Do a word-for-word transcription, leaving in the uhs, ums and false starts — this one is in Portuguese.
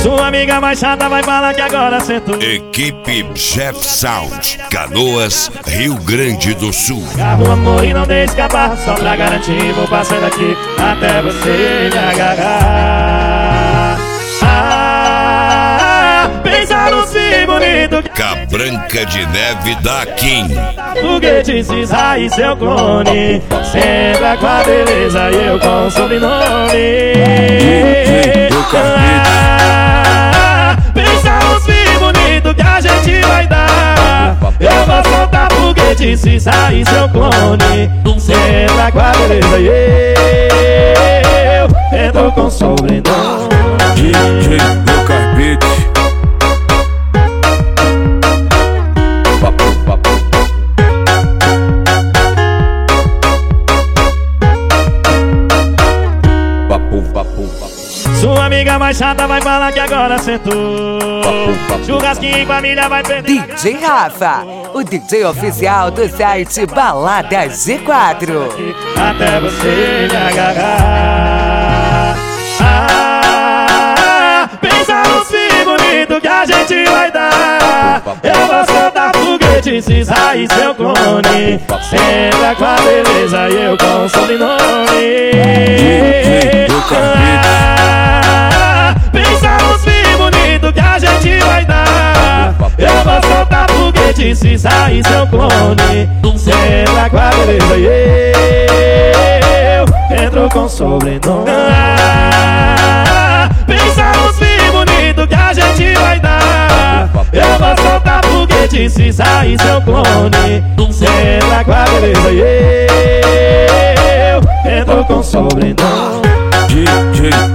Sua amiga mais chata vai falar que agora sentou. Equipe Jeff Sound, Canoas, Rio Grande do Sul. Carro, amor, e não deixe escapar. Só pra garantir, vou passando aqui até você me agarrar. Ah, pensa no si bonito. Cabranca de Neve da Kim. Foguete, cisar e seu clone. Sempre com a beleza e eu com o sobrenome. Ah, pensa no si bonito que a gente vai dar. Eu vou soltar foguete, cisar e seu clone. Sempre com a beleza e eu entro com o sobrenome. D J Lucas Beat. Sua amiga mais chata vai falar que agora sentou. Churrasquinho em família vai perder. D J Rafa, o D J oficial do site Balada G quatro. Até você me agarrar. Ah, pensa no si bonito que a gente vai dar. Eu vou soltar foguete, cisar e seu clone. Sempre com a beleza e eu com o sobrenome. Ah, pensa no si bonito que a gente vai dar. Eu vou soltar foguete, cisar e seu clone. Sempre com a beleza e eu entro com sobrenome. Ah, pensa no si bonito que a gente vai dar. Eu vou soltar foguete, cisar e seu clone. Sempre com a beleza e eu entro com sobrenome. D J